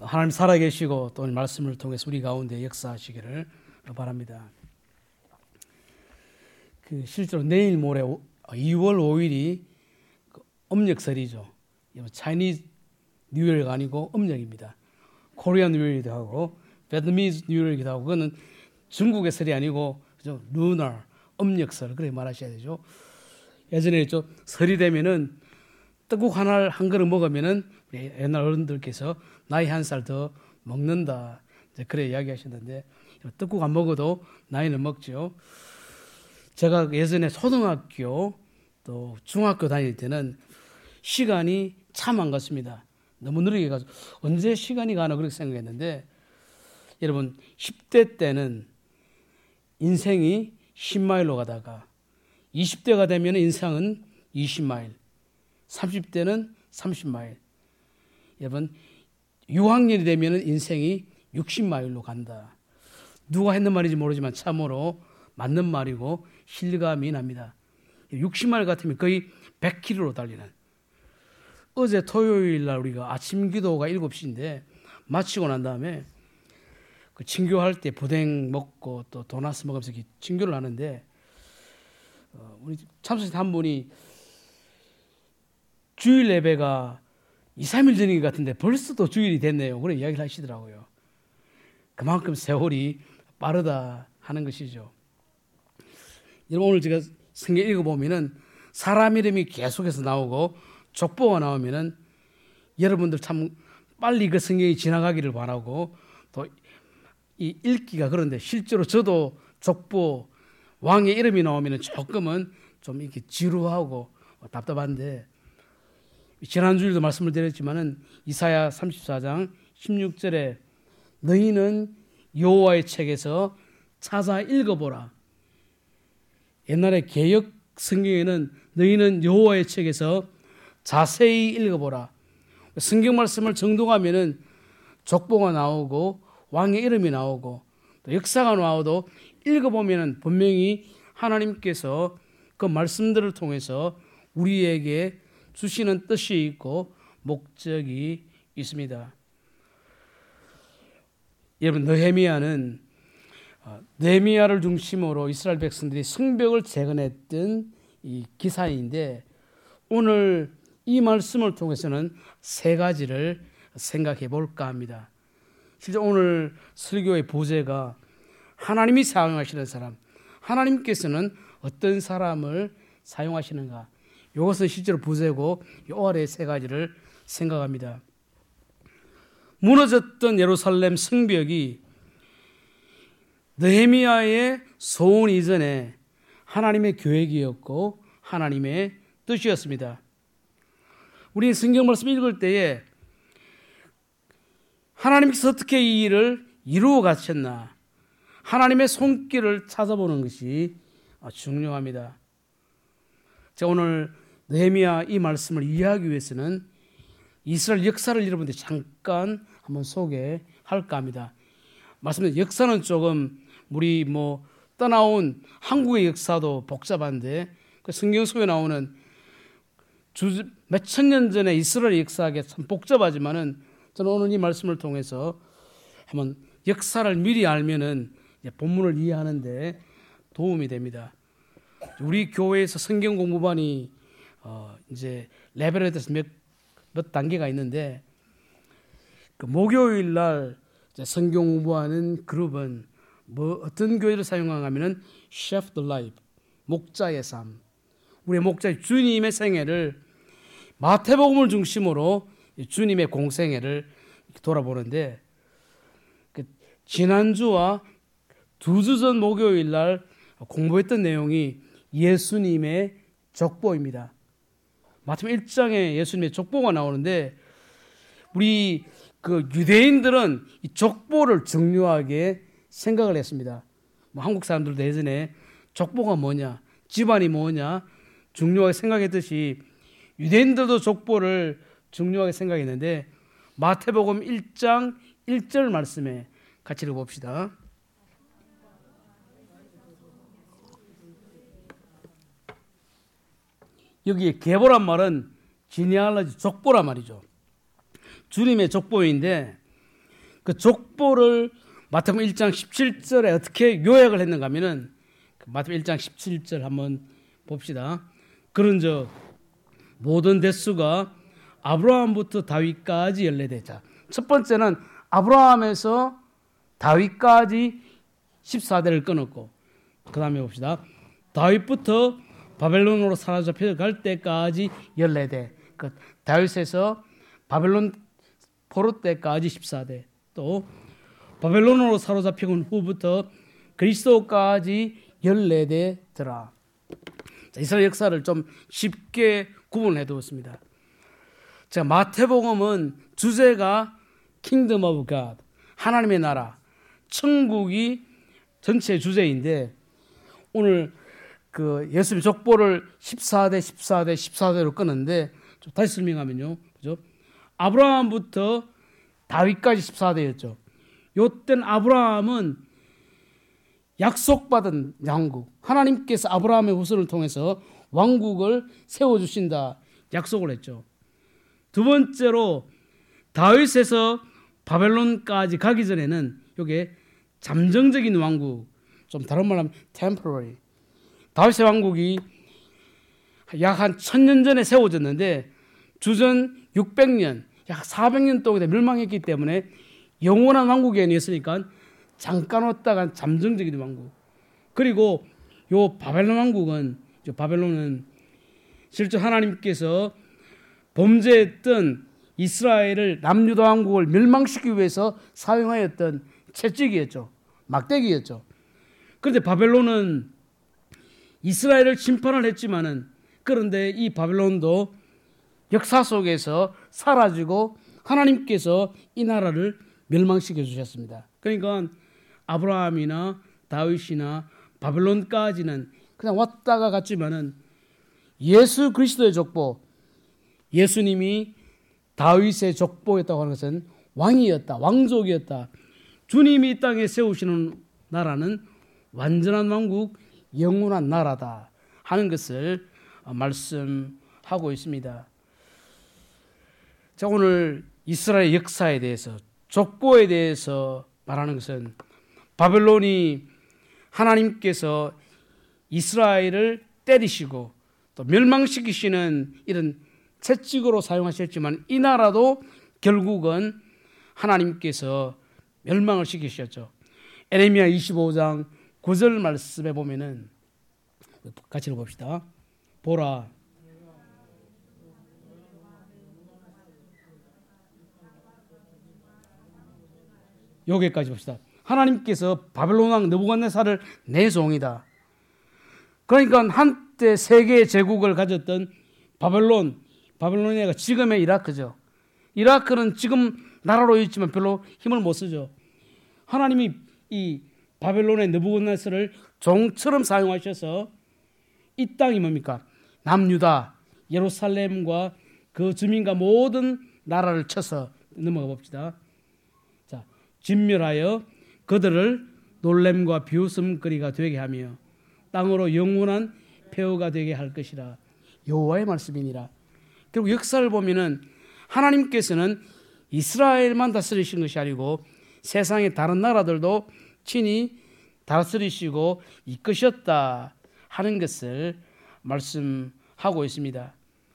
하나님 살아계시고 또 말씀을 통해서 우리 가운데 역사하시기를 바랍니다. 실제로 내일 모레 2월 5일이 음력설이죠. 차이니즈 뉴이어가 아니고 음력입니다. 코리안 뉴이어이기도 하고 베트미즈 뉴이어이기도 하고 그거는 중국의 설이 아니고 그죠? 루너 음력설 그렇게 말하셔야 되죠. 예전에 좀 설이 되면은 떡국 하나 한 그릇 먹으면은 옛날 어른들께서 나이 한 살 더 먹는다 이제 그래 이야기하셨는데 떡국 안 먹어도 나이는 먹죠. 제가 예전에 초등학교 또 중학교 다닐 때는 시간이 참 안 갔습니다. 너무 느리게 가서 언제 시간이 가나 그렇게 생각했는데 여러분 10대 때는 인생이 10마일로 가다가 20대가 되면 인생은 20마일 30대는 30마일 여러분 6학년이 되면 인생이 60마일로 간다. 누가 했는 말인지 모르지만 참으로 맞는 말이고 실감이 납니다. 60마일 같으면 거의 100km로 달리는 어제 토요일 날 우리가 아침 기도가 7시인데 마치고 난 다음에 그 친교할 때 부댕 먹고 또 도나스 먹으면서 친교를 하는데 우리 참석자 한 분이 주일 예배가 2, 3일 전인 것 같은데 벌써 또 주일이 됐네요. 그런 이야기를 하시더라고요. 그만큼 세월이 빠르다 하는 것이죠. 여러분 오늘 제가 성경 읽어보면은 사람 이름이 계속해서 나오고 족보가 나오면은 여러분들 참 빨리 그 성경이 지나가기를 바라고 또 이 읽기가 그런데 실제로 저도 족보 왕의 이름이 나오면은 조금은 좀 이렇게 지루하고 답답한데 지난주일도 말씀을 드렸지만은 이사야 34장 16절에 너희는 여호와의 책에서 찾아 읽어보라. 옛날에 개역 성경에는 너희는 여호와의 책에서 자세히 읽어보라. 성경 말씀을 정독하면은 족보가 나오고 왕의 이름이 나오고 또 역사가 나오도 읽어보면은 분명히 하나님께서 그 말씀들을 통해서 우리에게 주시는 뜻이 있고 목적이 있습니다. 여러분 느헤미야는 느헤미야를 중심으로 이스라엘 백성들이 성벽을 재건했던 이 기사인데 오늘 이 말씀을 통해서는 세 가지를 생각해 볼까 합니다. 실제 오늘 설교의 부제가 하나님이 사용하시는 사람, 하나님께서는 어떤 사람을 사용하시는가 이것은 실제로 부제고 이 아래 세 가지를 생각합니다. 무너졌던 예루살렘 성벽이 느헤미야의 소원 이전에 하나님의 계획이었고 하나님의 뜻이었습니다. 우리 성경 말씀 읽을 때에 하나님께서 어떻게 이 일을 이루어 가셨나 하나님의 손길을 찾아보는 것이 중요합니다. 제가 오늘 느헤미야 이 말씀을 이해하기 위해서는 이스라엘 역사를 여러분들 잠깐 한번 소개할까 합니다. 말씀드린 역사는 조금 우리 떠나온 한국의 역사도 복잡한데 그 성경 속에 나오는 몇천 년 전에 이스라엘 역사가 참 복잡하지만은 저는 오늘 이 말씀을 통해서 한번 역사를 미리 알면은 본문을 이해하는데 도움이 됩니다. 우리 교회에서 성경 공부반이 이제 레벨에 대해서 몇 단계가 있는데 그 목요일 날 성경 공부하는 그룹은 어떤 교회를 사용하냐면은 Chef the Life 목자의 삶 우리 목자 주님의 생애를 마태복음을 중심으로 주님의 공생애를 돌아보는데 지난주와 2주 전 목요일 날 공부했던 내용이 예수님의 족보입니다. 마태복음 1장에 예수님의 족보가 나오는데 우리 그 유대인들은 이 족보를 중요하게 생각을 했습니다. 한국 사람들도 예전에 족보가 뭐냐, 집안이 뭐냐 중요하게 생각했듯이 유대인들도 족보를 중요하게 생각했는데 마태복음 1장 1절 말씀에 같이 읽어봅시다. 여기에 계보란 말은 지니알러지 족보란 말이죠. 주님의 족보인데 그 족보를 마태복음 1장 17절에 어떻게 요약을 했는가 하면은 마태복음 1장 17절 한번 봅시다. 그런즉 모든 대수가 아브라함부터 다윗까지 연례되자. 첫 번째는 아브라함에서 다윗까지 14대를 끊었고, 그 다음에 봅시다. 다윗부터 바벨론으로 사로잡혀 갈 때까지 14대. 그 다윗에서 바벨론 포로 때까지 14대. 또 바벨론으로 사로잡힌 후부터 그리스도까지 14대더라. 이스라엘 역사를 좀 쉽게 구분해 두었습니다. 자, 마태복음은 주제가 Kingdom of God, 하나님의 나라, 천국이 전체 주제인데, 오늘 그 예수님 족보를 14대로 끊었는데, 좀 다시 설명하면요, 그죠? 아브라함부터 다윗까지 14대였죠. 요땐 아브라함은 약속받은 왕국, 하나님께서 아브라함의 후손을 통해서 왕국을 세워주신다 약속을 했죠. 두 번째로 다윗에서 바벨론까지 가기 전에는 이게 잠정적인 왕국, 좀 다른 말로 하면 temporary, 다윗의 왕국이 약 한 1000년 전에 세워졌는데 주전 600년, 약 400년 동안 멸망했기 때문에 영원한 왕국이 아니었으니까 잠깐 왔다가 잠정적인 왕국. 그리고 요 바벨론 왕국은, 바벨론은 실제 하나님께서 범죄했던 이스라엘을 남유다 왕국을 멸망시키기 위해서 사용하였던 채찍이었죠. 막대기였죠. 그런데 바벨론은 이스라엘을 심판을 했지만은, 그런데 이 바벨론도 역사 속에서 사라지고 하나님께서 이 나라를 멸망시켜 주셨습니다. 그러니까 아브라함이나 다윗이나 바벨론까지는 그냥 왔다가 갔지만은 예수 그리스도의 족보, 예수님이 다윗의 족보였다고 하는 것은 왕이었다, 왕족이었다. 주님이 이 땅에 세우시는 나라는 완전한 왕국, 영원한 나라다 하는 것을 말씀하고 있습니다. 자, 오늘 이스라엘 역사에 대해서, 족보에 대해서 말하는 것은 바벨론이 하나님께서 이스라엘을 때리시고 또 멸망시키시는 이런 채찍으로 사용하셨지만, 이 나라도 결국은 하나님께서 멸망을 시키셨죠. 에레미야 25장 9절 말씀에 보면은, 같이 읽어봅시다. 보라, 여기까지 봅시다. 하나님께서 바벨론 왕 느부갓네살을 내 종이다. 그러니까 한때 세계의 제국을 가졌던 바벨론이가 지금의 이라크죠. 이라크는 지금 나라로 있지만 별로 힘을 못 쓰죠. 하나님이 이 바벨론의 느부갓네살을 종처럼 사용하셔서 이 땅이 뭡니까? 남유다, 예루살렘과 그 주민과 모든 나라를 쳐서 넘어가 봅시다. 자, 진멸하여 그들을 놀램과 비웃음거리가 되게 하며 땅으로 영원한 폐허가 되게 할 것이라. 여호와의 말씀이니라. 그리고 역사를 보면은 하나님께서는 이스라엘만 다스리신 것이 아니고 세상의 다른 나라들도 친히 다스리시고 이끄셨다 하는 것을 말씀하고 있습니다.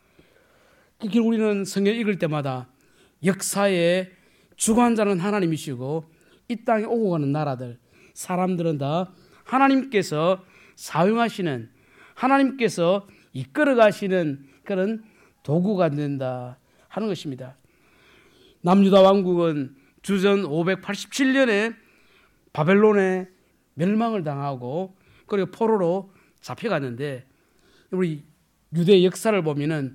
결국 우리는 성경 읽을 때마다 역사의 주관자는 하나님이시고 이 땅에 오고 가는 나라들, 사람들은 다 하나님께서 사용하시는, 하나님께서 이끌어 가시는 그런 도구가 된다 하는 것입니다. 남유다 왕국은 주전 587년에 바벨론에 멸망을 당하고 그리고 포로로 잡혀갔는데, 우리 유대 역사를 보면은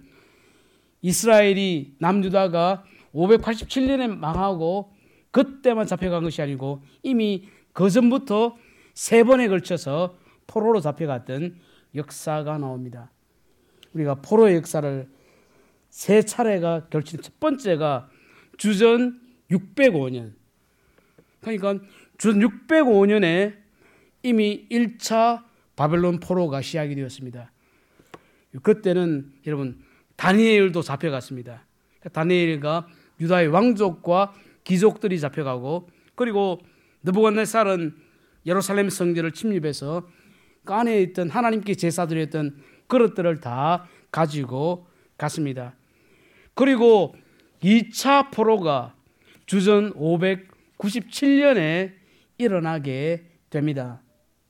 이스라엘이 남유다가 587년에 망하고 그때만 잡혀간 것이 아니고 이미 그 전부터 3번에 걸쳐서 포로로 잡혀갔던 역사가 나옵니다. 우리가 포로의 역사를 3차례가 걸친 첫 번째가 주전 605년. 그러니까 주전 605년에 이미 1차 바벨론 포로가 시작이 되었습니다. 그때는 여러분 다니엘도 잡혀갔습니다. 다니엘과 유다의 왕족과 귀족들이 잡혀가고, 그리고 느부갓네살은 예루살렘 성전을 침입해서 그 안에 있던 하나님께 제사드렸던 그릇들을 다 가지고 갔습니다. 그리고 2차 포로가 주전 597년에 일어나게 됩니다.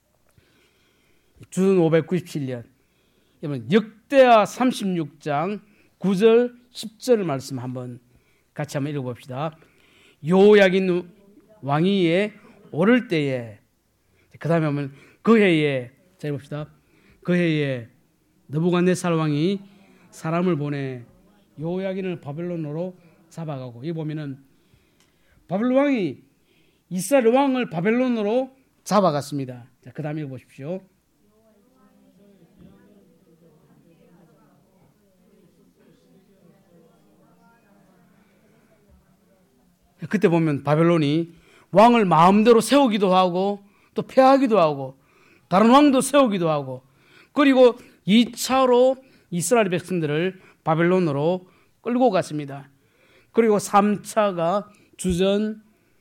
주전 597년. 여러분, 역대하 36장 9절 10절 말씀 한번 같이 한번 읽어봅시다. 요야긴 왕위에 오를 때에, 그 다음에 보면 그 해에, 자 해봅시다. 그 해에 느부갓네살 왕이 사람을 보내 요야긴을 바벨론으로 잡아가고, 여기 보면은 바벨론 왕이 이스라엘 왕을 바벨론으로 잡아갔습니다. 자, 그 다음에 읽어보십시오. 그때 보면 바벨론이 왕을 마음대로 세우기도 하고 또 폐하기도 하고 다른 왕도 세우기도 하고, 그리고 2차로 이스라엘 백성들을 바벨론으로 끌고 갔습니다. 그리고 3차가 주전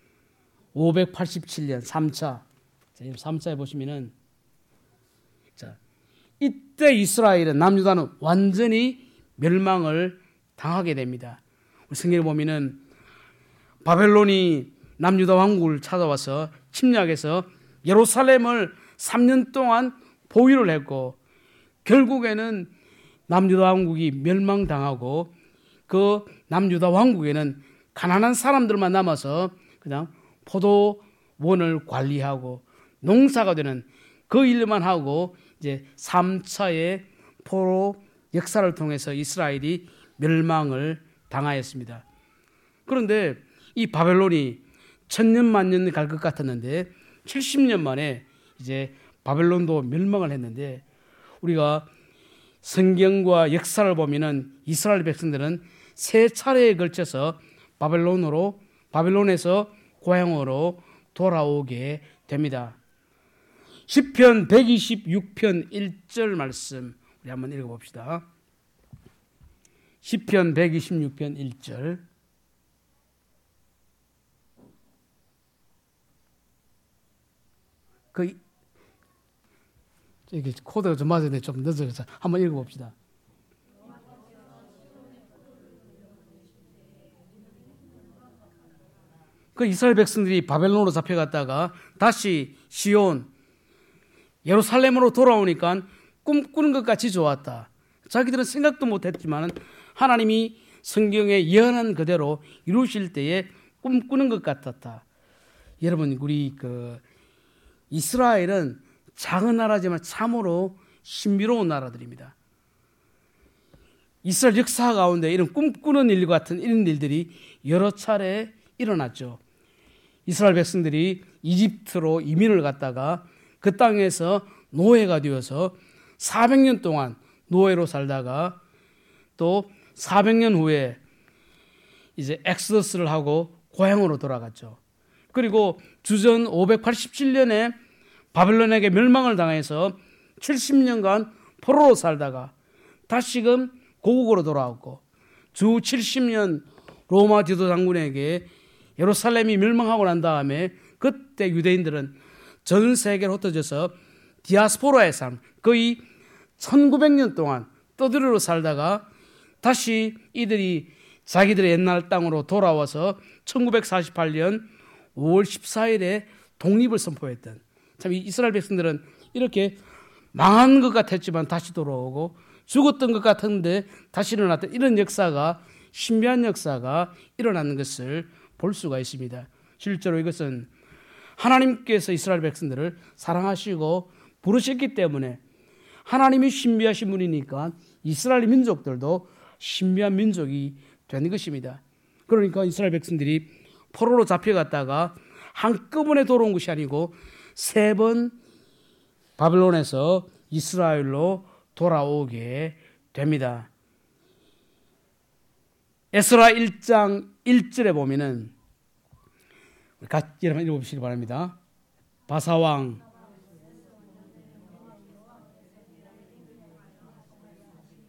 587년 3차. 3차에 보시면은, 자, 이때 이스라엘은, 남유다는 완전히 멸망을 당하게 됩니다. 성경에 보면은 바벨론이 남유다 왕국을 찾아와서 침략해서 예루살렘을 3년 동안 보위를 했고, 결국에는 남유다 왕국이 멸망당하고 그 남유다 왕국에는 가난한 사람들만 남아서 그냥 포도원을 관리하고 농사가 되는 그 일만 하고, 이제 3차의 포로 역사를 통해서 이스라엘이 멸망을 당하였습니다. 그런데 이 바벨론이 천년 만년 갈 것 같았는데 70년 만에 이제 바벨론도 멸망을 했는데, 우리가 성경과 역사를 보면은 이스라엘 백성들은 세 차례에 걸쳐서 바벨론에서 고향으로 돌아오게 됩니다. 시편 126편 1절 말씀 우리 한번 읽어봅시다. 시편 126편 1절. 이게 코드가 좀 맞아야 돼. 좀 늦어서 한번 읽어봅시다. 그 이스라엘 백성들이 바벨론으로 잡혀갔다가 다시 시온 예루살렘으로 돌아오니까 꿈꾸는 것 같이 좋았다. 자기들은 생각도 못했지만 하나님이 성경에 예언한 그대로 이루실 때에 꿈꾸는 것 같았다. 여러분, 우리 이스라엘은 작은 나라지만 참으로 신비로운 나라들입니다. 이스라엘 역사 가운데 이런 꿈꾸는 일 같은 이런 일들이 여러 차례 일어났죠. 이스라엘 백성들이 이집트로 이민을 갔다가 그 땅에서 노예가 되어서 400년 동안 노예로 살다가 또 400년 후에 이제 엑소더스를 하고 고향으로 돌아갔죠. 그리고 주전 587년에 바벨론에게 멸망을 당해서 70년간 포로로 살다가 다시금 고국으로 돌아왔고, 주 70년 로마 지도 장군에게 예루살렘이 멸망하고 난 다음에 그때 유대인들은 전 세계로 흩어져서 디아스포라의 삶, 거의 1900년 동안 떠들이로 살다가 다시 이들이 자기들의 옛날 땅으로 돌아와서 1948년 5월 14일에 독립을 선포했던, 참 이스라엘 백성들은 이렇게 망한 것 같았지만 다시 돌아오고 죽었던 것 같은데 다시 일어났던 이런 역사가, 신비한 역사가 일어나는 것을 볼 수가 있습니다. 실제로 이것은 하나님께서 이스라엘 백성들을 사랑하시고 부르셨기 때문에, 하나님이 신비하신 분이니까 이스라엘 민족들도 신비한 민족이 되는 것입니다. 그러니까 이스라엘 백성들이 포로로 잡혀갔다가 한꺼번에 돌아온 것이 아니고 3번 바벨론에서 이스라엘로 돌아오게 됩니다. 에스라 1장 1절에 보면은, 같이 여러분 읽어보시기 바랍니다. 바사왕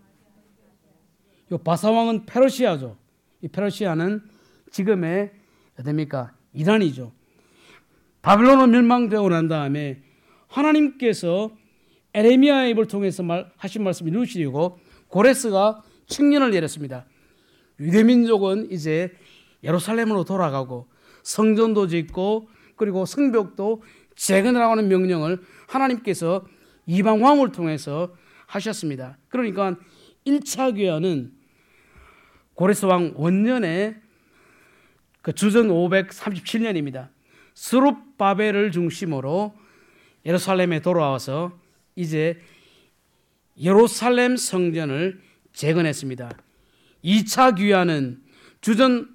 이 바사왕은 페르시아죠. 이 페르시아는 지금의 됩니까? 이란이죠. 바벨론은 멸망되고 난 다음에 하나님께서 에레미야의 입을 통해서 하신 말씀을 이루시려고 고레스가 칙령을 내렸습니다. 유대민족은 이제 예루살렘으로 돌아가고 성전도 짓고 그리고 성벽도 재건하라고 하는 명령을 하나님께서 이방 왕을 통해서 하셨습니다. 그러니까 1차 귀환은 고레스 왕 원년에 그 주전 537년입니다. 스룹바벨을 중심으로 예루살렘에 돌아와서 이제 예루살렘 성전을 재건했습니다. 2차 귀환은 주전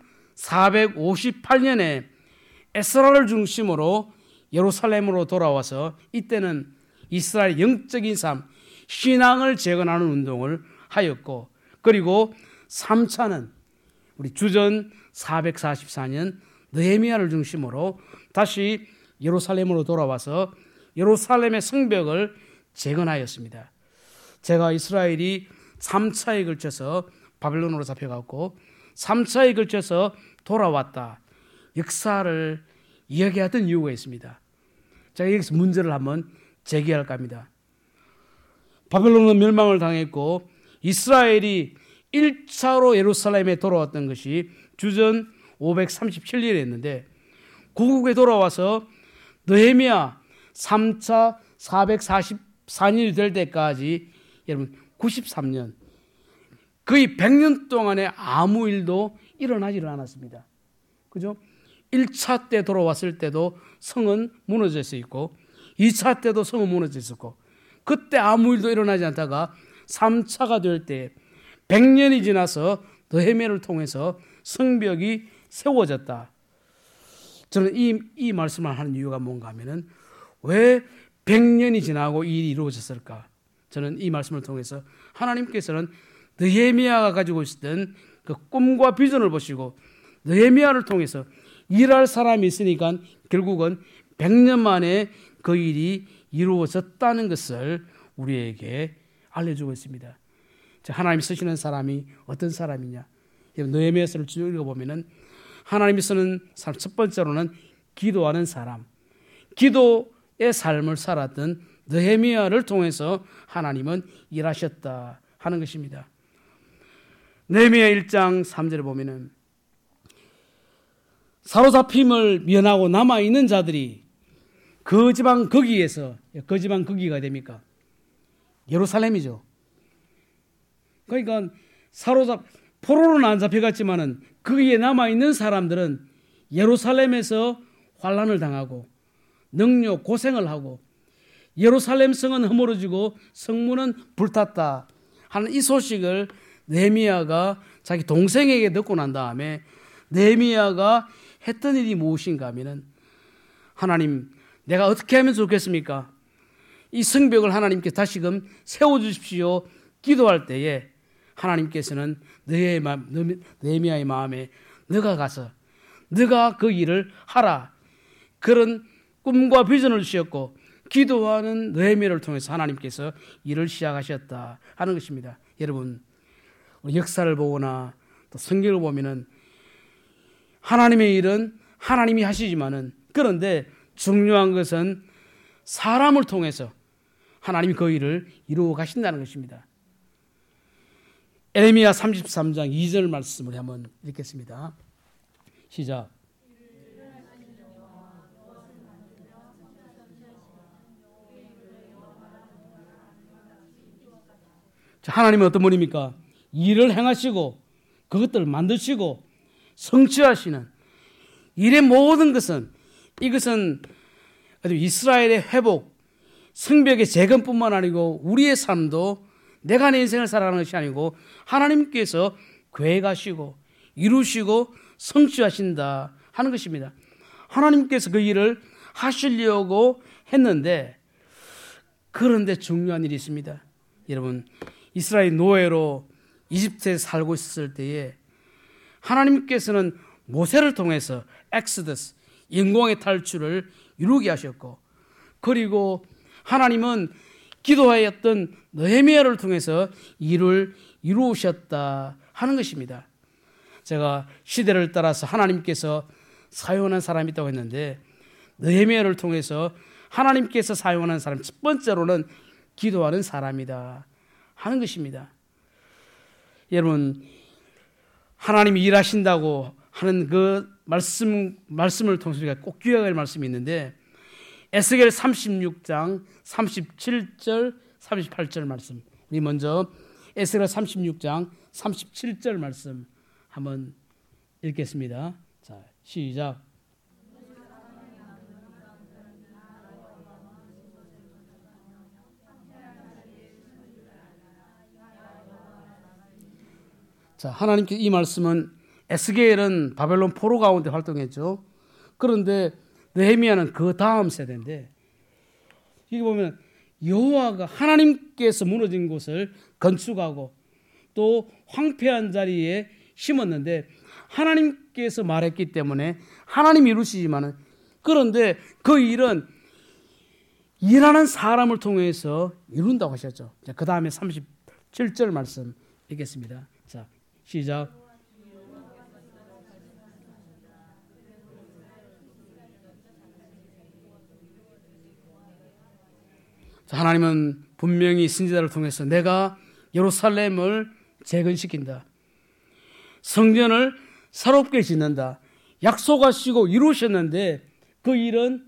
458년에 에스라를 중심으로 예루살렘으로 돌아와서 이때는 이스라엘 영적인 삶, 신앙을 재건하는 운동을 하였고, 그리고 3차는 우리 주전 444년 느헤미야를 중심으로 다시 예루살렘으로 돌아와서 예루살렘의 성벽을 재건하였습니다. 제가 이스라엘이 3차에 걸쳐서 바벨론으로 잡혀갔고 3차에 걸쳐서 돌아왔다, 역사를 이야기하던 이유가 있습니다. 제가 여기서 문제를 한번 제기할까 합니다. 바벨론은 멸망을 당했고 이스라엘이 1차로 예루살렘에 돌아왔던 것이 주전 537년이었는데 고국에 돌아와서 느헤미야 3차 444년이 될 때까지 여러분 93년, 거의 100년 동안에 아무 일도 일어나지를 않았습니다. 그죠? 1차 때 돌아왔을 때도 성은 무너져 있고 2차 때도 성은 무너져 있었고 그때 아무 일도 일어나지 않다가 3차가 될 때 100년이 지나서 느헤미야를 통해서 성벽이 세워졌다. 저는 이 말씀을 하는 이유가 뭔가 하면은 왜 100년이 지나고 이 일이 이루어졌을까? 저는 이 말씀을 통해서 하나님께서는 느헤미야가 가지고 있었던 그 꿈과 비전을 보시고 느헤미야를 통해서 일할 사람이 있으니까 결국은 100년 만에 그 일이 이루어졌다는 것을 우리에게 알려주고 있습니다. 하나님이 쓰시는 사람이 어떤 사람이냐? 느헤미야서를 쭉 읽어보면은 하나님이 쓰는 사람, 첫 번째로는 기도하는 사람, 기도의 삶을 살았던 느헤미야를 통해서 하나님은 일하셨다 하는 것입니다. 느헤미야 1장 3절에 보면은 사로잡힘을 면하고 남아있는 자들이 그 지방 거기에서, 그 지방 거기가 됩니까? 예루살렘이죠. 그러니까 포로는 안 잡혀갔지만은 거기에 남아있는 사람들은 예루살렘에서 환난을 당하고 능욕 고생을 하고 예루살렘 성은 허물어지고 성문은 불탔다 하는 이 소식을 느헤미야가 자기 동생에게 듣고 난 다음에 느헤미야가 했던 일이 무엇인가 하면은 하나님, 내가 어떻게 하면 좋겠습니까? 이 성벽을 하나님께 다시금 세워주십시오. 기도할 때에 하나님께서는 느헤미야의 마음에 너가 가서 너가 그 일을 하라, 그런 꿈과 비전을 주셨고 기도하는 느헤미야를 통해서 하나님께서 일을 시작하셨다 하는 것입니다. 여러분, 역사를 보거나 또 성경을 보면은 하나님의 일은 하나님이 하시지만은, 그런데 중요한 것은 사람을 통해서 하나님이 그 일을 이루어 가신다는 것입니다. 에레미야 33장 2절 말씀을 한번 읽겠습니다. 시작. 자, 하나님은 어떤 분입니까? 일을 행하시고 그것들을 만드시고 성취하시는 일의 모든 것은, 이것은 이스라엘의 회복, 성벽의 재건뿐만 아니고 우리의 삶도 내가 내 인생을 살아가는 것이 아니고 하나님께서 계획하시고 이루시고 성취하신다 하는 것입니다. 하나님께서 그 일을 하시려고 했는데, 그런데 중요한 일이 있습니다. 여러분, 이스라엘 노예로 이집트에 살고 있었을 때에 하나님께서는 모세를 통해서 엑스더스, 영광의 탈출을 이루게 하셨고, 그리고 하나님은 기도하였던 느헤미야를 통해서 일을 이루셨다 하는 것입니다. 제가 시대를 따라서 하나님께서 사용하는 사람이 있다고 했는데 느헤미야를 통해서 하나님께서 사용하는 사람 첫 번째로는 기도하는 사람이다 하는 것입니다. 여러분, 하나님이 일하신다고 하는 그 말씀을 통해서 우리가 꼭 기억할 말씀이 있는데 에스겔 36장 37절 38절 말씀, 우리 먼저 에스겔 36장 37절 말씀 한번 읽겠습니다. 자, 시작. 자, 하나님께 이 말씀은 에스겔은 바벨론 포로 가운데 활동했죠. 그런데 느헤미야는 그 다음 세대인데, 여기 보면 여호와가 하나님께서 무너진 곳을 건축하고 또 황폐한 자리에 심었는데 하나님께서 말했기 때문에 하나님이 이루시지만은, 그런데 그 일은 일하는 사람을 통해서 이룬다고 하셨죠. 그 다음에 37절 말씀 읽겠습니다. 자, 시작. 자, 하나님은 분명히 선지자를 통해서 내가 예루살렘을 재건시킨다, 성전을 새롭게 짓는다 약속하시고 이루셨는데, 그 일은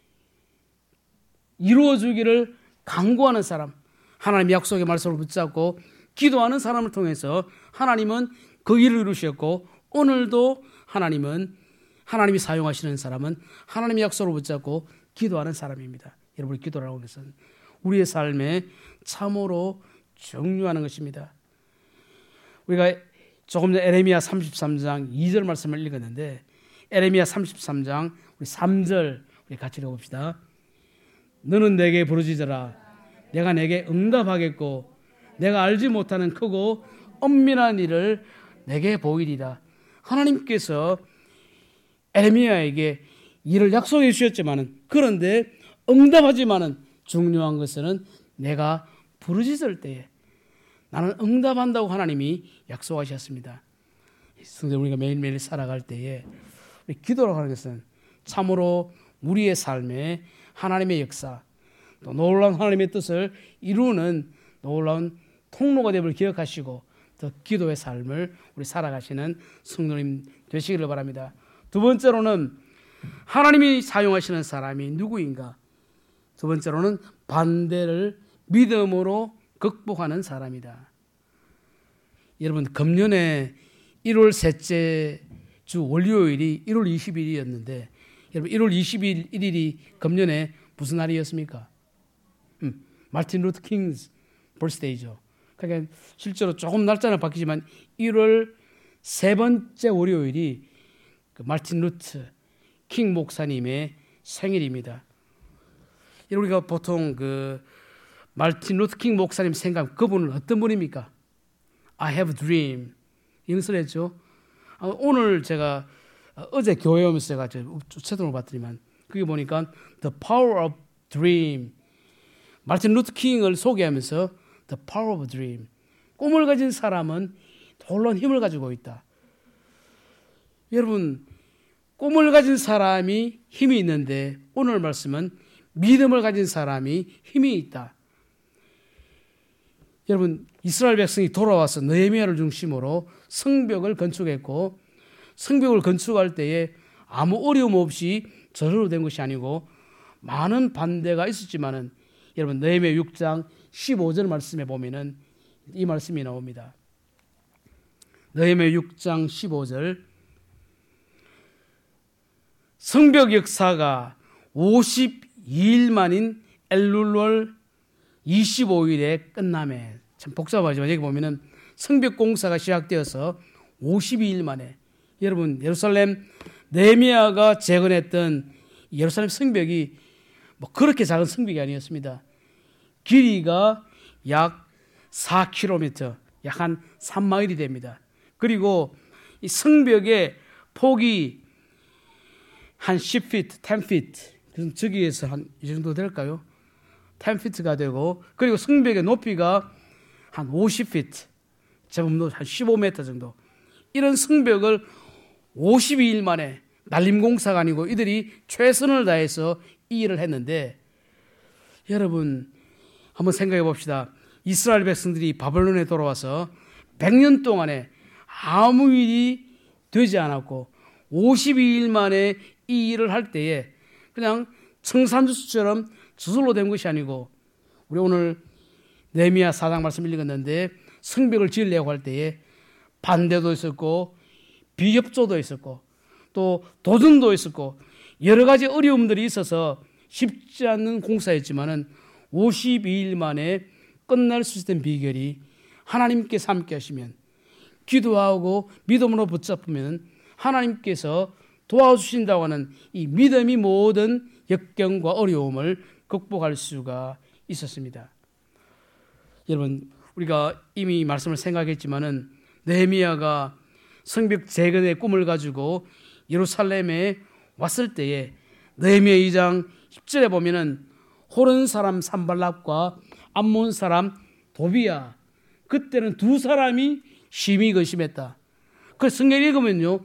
이루어주기를 간구하는 사람, 하나님 약속의 말씀을 붙잡고 기도하는 사람을 통해서 하나님은 그 일을 이루셨고, 오늘도 하나님이 사용하시는 사람은 하나님의 약속을 붙잡고 기도하는 사람입니다. 여러분, 기도라는 것은 우리의 삶에 참으로 중요한 것입니다. 우리가 조금 전 에레미야 33장 2절 말씀을 읽었는데, 에레미야 33장 우리 3절 우리 같이 읽어봅시다. 너는 내게 부르짖어라. 내가 내게 응답하겠고 내가 알지 못하는 크고 엄밀한 일을 내게 보이리라. 하나님께서 에레미야에게 일을 약속해 주셨지만은, 그런데 응답하지만은 중요한 것은 내가 부르짖을 때에 나는 응답한다고 하나님이 약속하셨습니다. 성도, 우리가 매일매일 살아갈 때에 우리 기도라고 하는 것은 참으로 우리의 삶에 하나님의 역사, 또 놀라운 하나님의 뜻을 이루는 놀라운 통로가 됨을 기억하시고 더 기도의 삶을 우리 살아가시는 성도님 되시기를 바랍니다. 두 번째로는 하나님이 사용하시는 사람이 누구인가? 두 번째로는 반대를 믿음으로 극복하는 사람이다. 여러분, 금년에 1월 셋째 주 월요일이 1월 20일이었는데, 여러분 1월 21일이 금년에 무슨 날이었습니까? 마틴 루터 킹스 버스데이죠. 그러니까 실제로 조금 날짜는 바뀌지만 1월 세 번째 월요일이 그 마틴 루터 킹 목사님의 생일입니다. 우리가 보통 그 마틴 루터 킹 목사님 생각, 그분은 어떤 분입니까? I have a dream 이것을 했죠. 오늘 제가 어제 교회 오면서 제가 우체통을 봤더니만 그게 보니까 The Power of Dream, 마틴 루터 킹을 소개하면서 The Power of a Dream, 꿈을 가진 사람은 놀라운 힘을 가지고 있다. 여러분, 꿈을 가진 사람이 힘이 있는데 오늘 말씀은 믿음을 가진 사람이 힘이 있다. 여러분, 이스라엘 백성이 돌아와서 느헤미야를 중심으로 성벽을 건축했고, 성벽을 건축할 때에 아무 어려움 없이 저절로 된 것이 아니고 많은 반대가 있었지만은, 여러분 느헤미야 6장 15절 말씀에 보면은 이 말씀이 나옵니다. 느헤미야 6장 15절, 성벽 역사가 52일 만인 엘룰월 25일에 끝남에, 참 복잡하지만 여기 보면은 성벽 공사가 시작되어서 52일 만에, 여러분 예루살렘 느헤미야가 재건했던 예루살렘 성벽이 뭐 그렇게 작은 성벽이 아니었습니다. 길이가 약 4km, 약 한 3마일이 됩니다. 그리고 이 성벽의 폭이 한 10feet, 10feet, 저기에서 한 이 정도 될까요? 10feet가 되고, 그리고 성벽의 높이가 한 50feet, 제법도 한 15m 정도. 이런 성벽을 52일 만에, 날림공사가 아니고 이들이 최선을 다해서 이 일을 했는데, 여러분 한번 생각해 봅시다. 이스라엘 백성들이 바벨론에 돌아와서 100년 동안에 아무 일이 되지 않았고 52일 만에 이 일을 할 때에 그냥 청산주스처럼 저절로 된 것이 아니고, 우리 오늘 느헤미야 4장 말씀 읽었는데 성벽을 지으려고 할 때에 반대도 있었고 비협조도 있었고 또 도전도 있었고 여러 가지 어려움들이 있어서 쉽지 않는 공사였지만은 52일 만에 끝날 수 있었던 비결이 하나님께서 함께 하시면, 기도하고 믿음으로 붙잡으면 하나님께서 도와주신다고 하는 이 믿음이 모든 역경과 어려움을 극복할 수가 있었습니다. 여러분, 우리가 이미 말씀을 생각했지만은 느헤미야가 성벽 재건의 꿈을 가지고 예루살렘에 왔을 때에 느헤미야 2장 10절에 보면은 호른 사람 산발락과 암몬 사람 도비야, 그때는 두 사람이 심히 근심했다. 그 성경 읽으면요,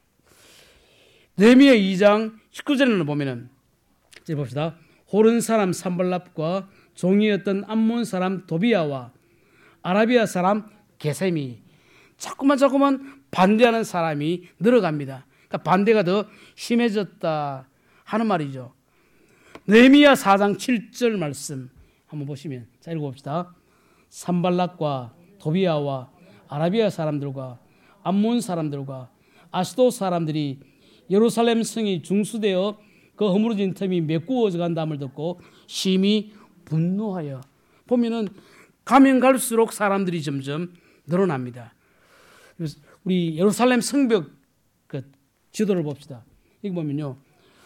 느헤미야 2장 19절에는 보면은, 이제 봅시다. 호른 사람 산발락과 종이었던 암몬 사람 도비야와 아라비아 사람 게셈이, 자꾸만 반대하는 사람이 늘어갑니다. 그러니까 반대가 더 심해졌다 하는 말이죠. 느헤미야 4장 7절 말씀 한번 보시면, 자 읽어봅시다. 산발락과 도비야와 아라비아 사람들과 암몬 사람들과 아스도 사람들이 예루살렘 성이 중수되어 그 허물어진 틈이 메꾸어져 간다음을 듣고 심히 분노하여, 보면은 가면 갈수록 사람들이 점점 늘어납니다. 우리 예루살렘 성벽 그 지도를 봅시다. 여기 보면요,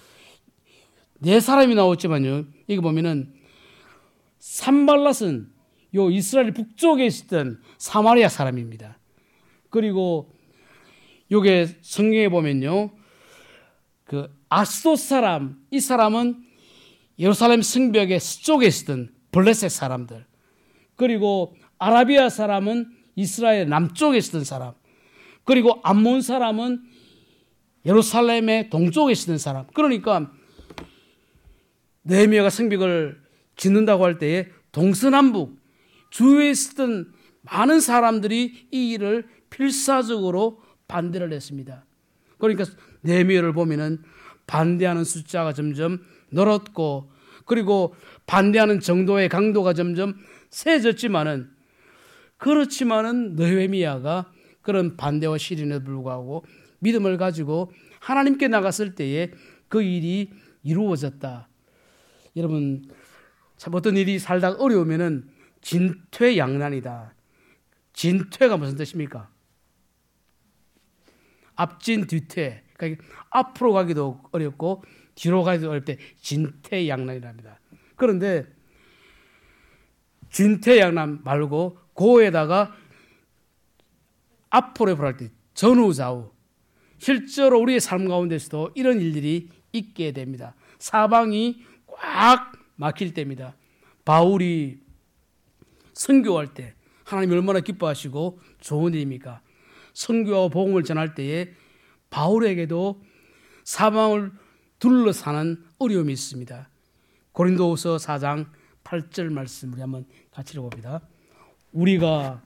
네 사람이 나왔지만요, 여기 보면은 산발랏은 요 이스라엘 북쪽에 있었던 사마리아 사람입니다. 그리고 요게 성경에 보면요, 그 아스돗 사람, 이 사람은 예루살렘 성벽의 서쪽에 있었던 블레셋 사람들, 그리고 아라비아 사람은 이스라엘 남쪽에 있었던 사람, 그리고 암몬 사람은 예루살렘의 동쪽에 있었던 사람. 그러니까 느헤미야가 성벽을 짓는다고 할 때에 동서남북 주위에 있었던 많은 사람들이 이 일을 필사적으로 반대를 했습니다. 그러니까 느헤미야를 보면은 반대하는 숫자가 점점 늘었고, 그리고 반대하는 정도의 강도가 점점 세졌지만은, 그렇지만은 느헤미야가 그런 반대와 시련에도 불구하고 믿음을 가지고 하나님께 나갔을 때에 그 일이 이루어졌다. 여러분, 참 어떤 일이 살다가 어려우면은 진퇴양난이다. 진퇴가 무슨 뜻입니까? 앞진 뒤퇴. 그러니까 앞으로 가기도 어렵고 뒤로 가기도 어렵대. 진퇴양난이랍니다. 그런데 진퇴양난 말고 고에다가 앞으로 불할 때 전후좌우, 실제로 우리의 삶 가운데서도 이런 일들이 있게 됩니다. 사방이 꽉 막힐 때입니다. 바울이 선교할 때 하나님이 얼마나 기뻐하시고 좋은 일입니까? 선교하고 복음을 전할 때에 바울에게도 사방을 둘러사는 어려움이 있습니다. 고린도후서 4장 8절 말씀 우리 한번 같이 읽어봅니다. 우리가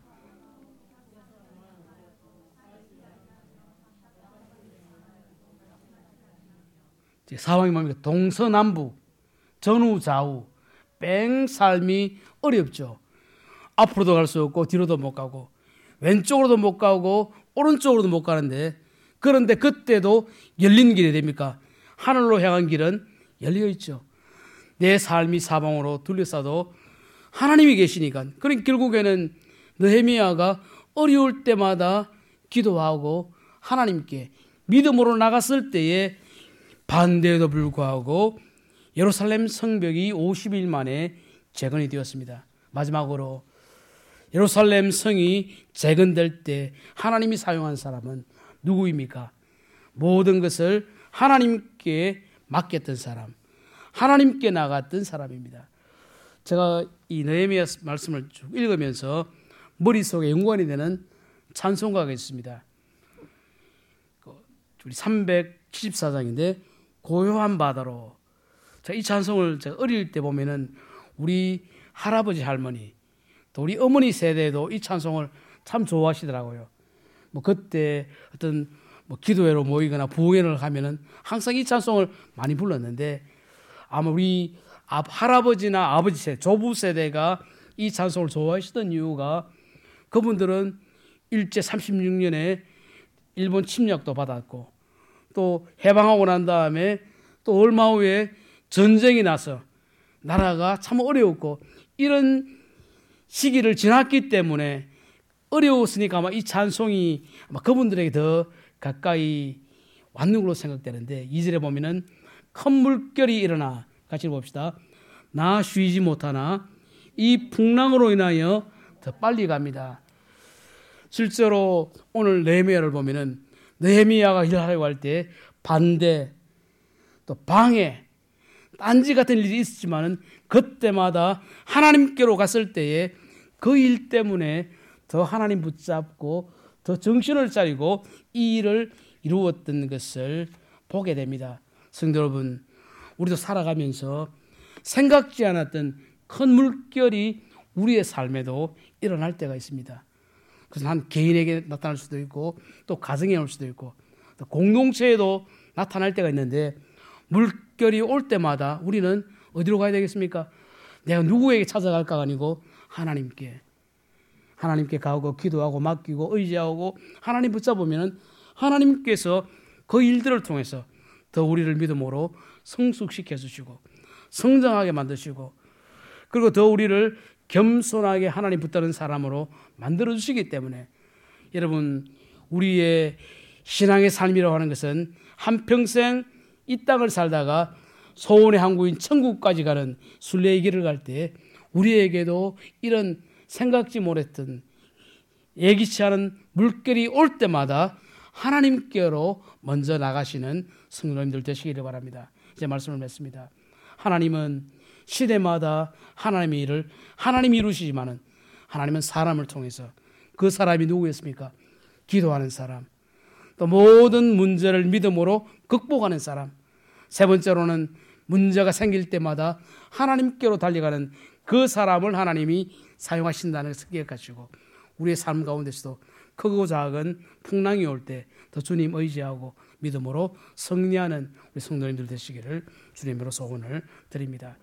사방이 뭡니까? 동서남북, 전후좌우, 뺑 삶이 어렵죠. 앞으로도 갈 수 없고 뒤로도 못 가고 왼쪽으로도 못 가고 오른쪽으로도 못 가는데, 그런데 그때도 열린 길이 됩니까? 하늘로 향한 길은 열려 있죠. 내 삶이 사방으로 둘러싸도 하나님이 계시니까. 그러니까 결국에는 느헤미야가 어려울 때마다 기도하고 하나님께 믿음으로 나갔을 때에 반대에도 불구하고 예루살렘 성벽이 50일 만에 재건이 되었습니다. 마지막으로 예루살렘 성이 재건될 때 하나님이 사용한 사람은 누구입니까? 모든 것을 하나님께 맡겼던 사람, 하나님께 나갔던 사람입니다. 제가 이 느헤미야 말씀을 쭉 읽으면서 머릿속에 연관이 되는 찬송가가 있습니다. 우리 374장인데 고요한 바다로. 이 찬송을 제가 어릴 때 보면은 우리 할아버지 할머니 또 우리 어머니 세대도 이 찬송을 참 좋아하시더라고요. 뭐 그때 어떤 뭐 기도회로 모이거나 부흥회를 가면은 항상 이 찬송을 많이 불렀는데 아마 우리 할아버지나 아버지 세대, 조부 세대가 이 찬송을 좋아하시던 이유가 그분들은 일제 36년에 일본 침략도 받았고 또 해방하고 난 다음에 또 얼마 후에 전쟁이 나서 나라가 참 어려웠고 이런 시기를 지났기 때문에 어려웠으니까 아마 이 찬송이 아마 그분들에게 더 가까이 왔는 걸로 생각되는데 2절에 보면은 큰 물결이 일어나 같이 봅시다. 나 쉬지 못하나 이 풍랑으로 인하여 더 빨리 갑니다. 실제로 오늘 느헤미야를 보면은 느헤미야가 일하려고 할 때 반대 또 방해 딴지 같은 일이 있었지만은 그때마다 하나님께로 갔을 때에 그 일 때문에 더 하나님 붙잡고 더 정신을 차리고 이 일을 이루었던 것을 보게 됩니다. 성도 여러분, 우리도 살아가면서 생각지 않았던 큰 물결이 우리의 삶에도 일어날 때가 있습니다. 그것은 한 개인에게 나타날 수도 있고 또 가정에 올 수도 있고 또 공동체에도 나타날 때가 있는데 물결이 올 때마다 우리는 어디로 가야 되겠습니까? 내가 누구에게 찾아갈까가 아니고 하나님께 가고 기도하고 맡기고 의지하고 하나님 붙잡으면 하나님께서 그 일들을 통해서 더 우리를 믿음으로 성숙시켜 주시고 성장하게 만드시고 그리고 더 우리를 겸손하게 하나님 붙드는 사람으로 만들어 주시기 때문에 여러분 우리의 신앙의 삶이라고 하는 것은 한평생 이 땅을 살다가 소원의 항구인 천국까지 가는 순례의 길을 갈 때 우리에게도 이런 생각지 못했던 예기치 않은 물결이 올 때마다 하나님께로 먼저 나가시는 성도님들 되시기를 바랍니다. 이제 말씀을 맺습니다. 하나님은 시대마다 하나님의 일을 하나님이 이루시지만은 하나님은 사람을 통해서 그 사람이 누구였습니까? 기도하는 사람, 또 모든 문제를 믿음으로 극복하는 사람, 세 번째로는 문제가 생길 때마다 하나님께로 달려가는 그 사람을 하나님이 사용하신다는 것을 기억하시고 우리의 삶 가운데서도 크고 작은 풍랑이 올 때 더 주님 의지하고 믿음으로 승리하는 우리 성도님들 되시기를 주님으로 소원을 드립니다.